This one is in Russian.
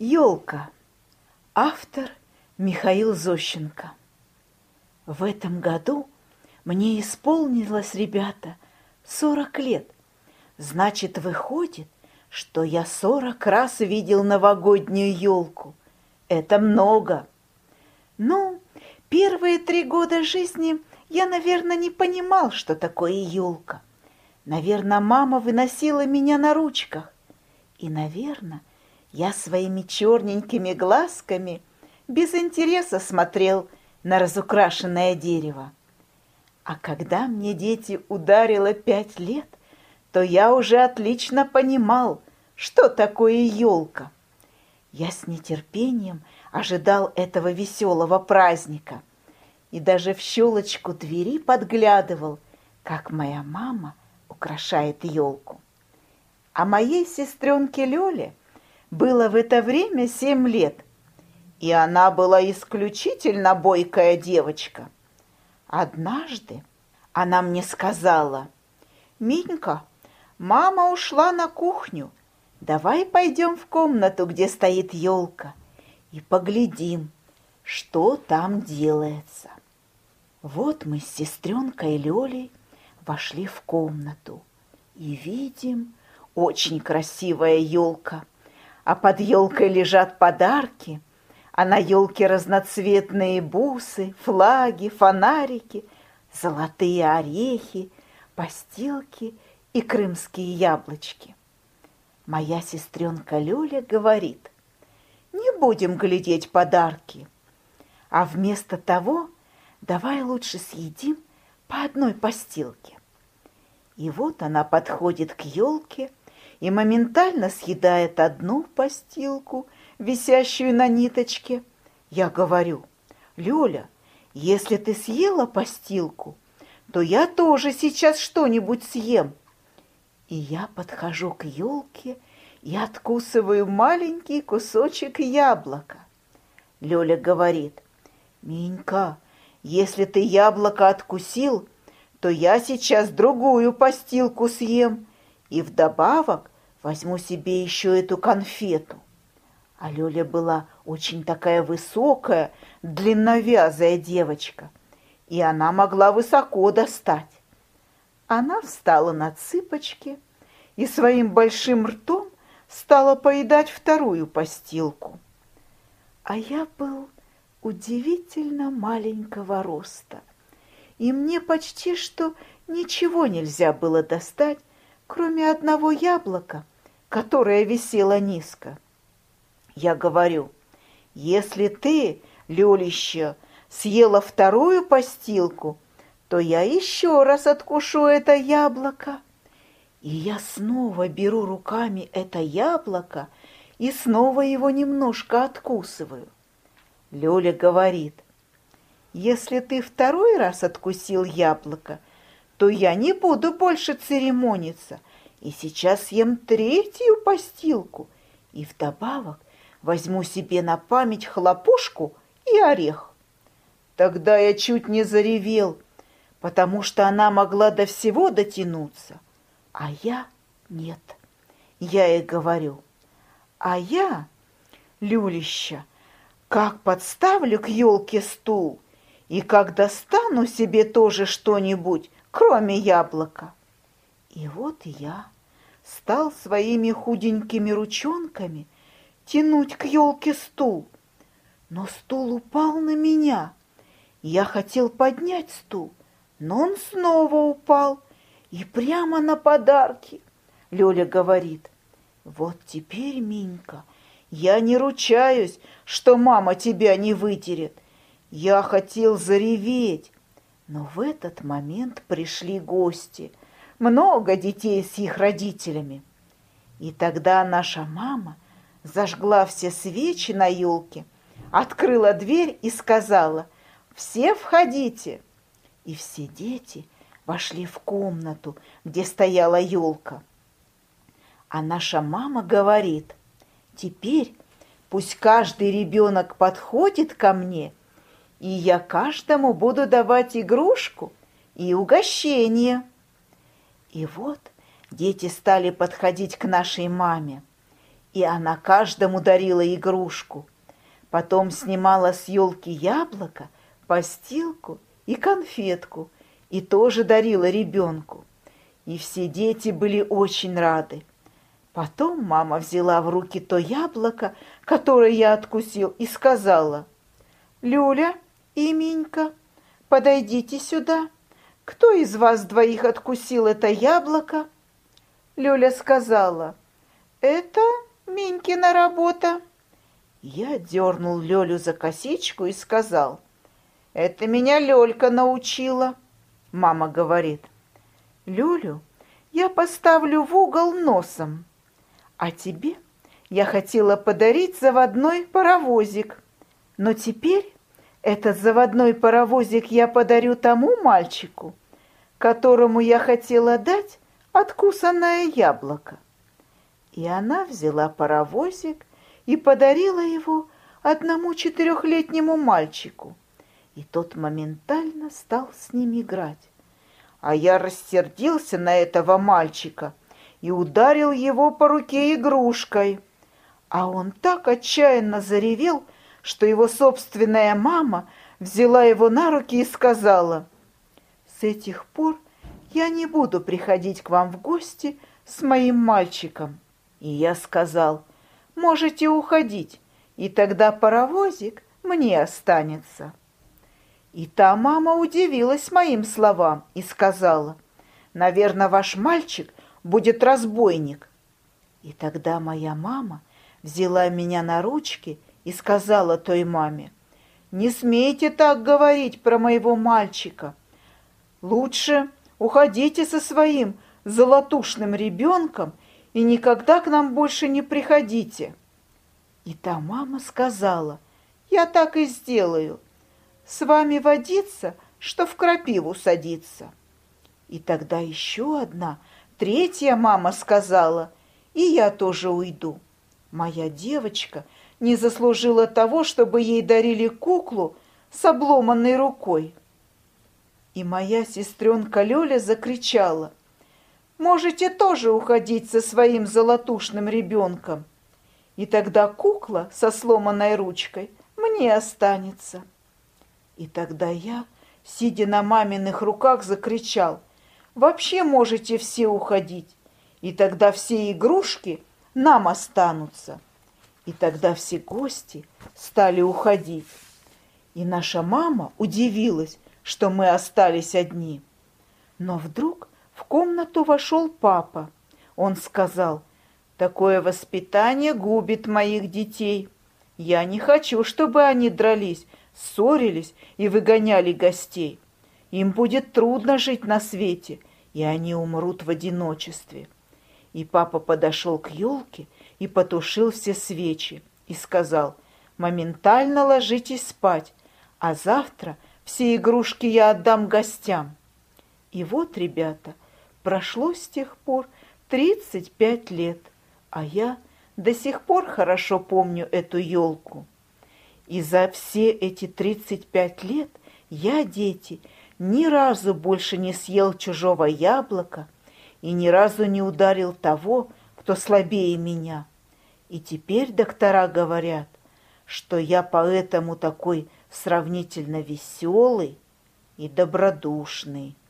Ёлка. Автор Михаил Зощенко. В этом году мне исполнилось, ребята, 40 лет. Значит, выходит, что я 40 раз видел новогоднюю ёлку. Это много. Ну, первые 3 года жизни я, наверное, не понимал, что такое ёлка. Наверное, мама выносила меня на ручках. И, наверное, я своими черненькими глазками без интереса смотрел на разукрашенное дерево. А когда мне, дети, ударило 5 лет, то я уже отлично понимал, что такое ёлка. Я с нетерпением ожидал этого веселого праздника и даже в щелочку двери подглядывал, как моя мама украшает ёлку. А моей сестренке Лёле было в это время 7 лет, и она была исключительно бойкая девочка. Однажды она мне сказала: «Минька, мама ушла на кухню, давай пойдем в комнату, где стоит ёлка, и поглядим, что там делается». Вот мы с сестренкой Лёлей вошли в комнату и видим, очень красивая ёлка, а под ёлкой лежат подарки, а на ёлке разноцветные бусы, флаги, фонарики, золотые орехи, постилки и крымские яблочки. Моя сестренка Лёля говорит: «Не будем глядеть подарки, а вместо того давай лучше съедим по одной постилке». И вот она подходит к ёлке и моментально съедает одну постилку, висящую на ниточке. Я говорю: «Лёля, если ты съела постилку, то я тоже сейчас что-нибудь съем». И я подхожу к ёлке и откусываю маленький кусочек яблока. Лёля говорит: «Минька, если ты яблоко откусил, то я сейчас другую постилку съем и вдобавок возьму себе еще эту конфету». А Лёля была очень такая высокая, длинновязая девочка, и она могла высоко достать. Она встала на цыпочки и своим большим ртом стала поедать вторую постилку. А я был удивительно маленького роста, и мне почти что ничего нельзя было достать, кроме одного яблока, которое висело низко. Я говорю: «Если ты, Лёлища, съела вторую постилку, то я еще раз откушу это яблоко». И я снова беру руками это яблоко и снова его немножко откусываю. Лёля говорит: «Если ты второй раз откусил яблоко, то я не буду больше церемониться, и сейчас съем третью постилку, и вдобавок возьму себе на память хлопушку и орех». Тогда я чуть не заревел, потому что она могла до всего дотянуться, а я нет. Я ей говорю: «А я, Люлища, как подставлю к ёлке стул, и как достану себе тоже что-нибудь, кроме яблока». И вот я стал своими худенькими ручонками тянуть к ёлке стул, но стул упал на меня. Я хотел поднять стул, но он снова упал и прямо на подарки. Лёля говорит: «Вот теперь, Минька, я не ручаюсь, что мама тебя не вытерет». Я хотел зареветь, но в этот момент пришли гости, много детей с их родителями. И тогда наша мама зажгла все свечи на ёлке, открыла дверь и сказала: «Все входите». И все дети вошли в комнату, где стояла ёлка. А наша мама говорит: «Теперь пусть каждый ребенок подходит ко мне, и я каждому буду давать игрушку и угощение». И вот дети стали подходить к нашей маме. и она каждому дарила игрушку. Потом снимала с елки яблоко, постилку и конфетку и тоже дарила ребенку. И все дети были очень рады. Потом мама взяла в руки то яблоко, которое я откусил, и сказала: «Люля и Минька, подойдите сюда. Кто из вас двоих откусил это яблоко?» Люля сказала: «Это Минькина работа». Я дернул Лёлю за косичку и сказал: «Это меня Лёлька научила». Мама говорит: «Лёлю я поставлю в угол носом, а тебе я хотела подарить заводной паровозик. Но теперь этот заводной паровозик я подарю тому мальчику, которому я хотела дать откусанное яблоко». И она взяла паровозик и подарила его одному 4-летнему мальчику, и тот моментально стал с ним играть. А я рассердился на этого мальчика и ударил его по руке игрушкой. А он так отчаянно заревел, что его собственная мама взяла его на руки и сказала: «С этих пор я не буду приходить к вам в гости с моим мальчиком». И я сказал: «Можете уходить, и тогда паровозик мне останется». И та мама удивилась моим словам и сказала: «Наверное, ваш мальчик будет разбойник». И тогда моя мама взяла меня на ручки и сказала той маме: «Не смейте так говорить про моего мальчика. Лучше уходите со своим золотушным ребенком и никогда к нам больше не приходите». И та мама сказала: «Я так и сделаю. С вами водиться, что в крапиву садиться». И тогда еще одна, третья мама сказала: «И я тоже уйду. Моя девочка не заслужила того, чтобы ей дарили куклу с обломанной рукой». И моя сестренка Лёля закричала: «Можете тоже уходить со своим золотушным ребенком, и тогда кукла со сломанной ручкой мне останется». И тогда я, сидя на маминых руках, закричал: «Вообще можете все уходить, и тогда все игрушки нам останутся». И тогда все гости стали уходить. И наша мама удивилась, что мы остались одни. Но вдруг в комнату вошел папа. Он сказал: «Такое воспитание губит моих детей. Я не хочу, чтобы они дрались, ссорились и выгоняли гостей. Им будет трудно жить на свете, и они умрут в одиночестве». И папа подошел к елке и потушил все свечи и сказал: «Моментально ложитесь спать, а завтра все игрушки я отдам гостям». И вот, ребята, прошло с тех пор 35 лет, а я до сих пор хорошо помню эту елку. И за все эти 35 лет я, дети, ни разу больше не съел чужого яблока и ни разу не ударил того, кто слабее меня. И теперь доктора говорят, что я поэтому такой сравнительно веселый и добродушный.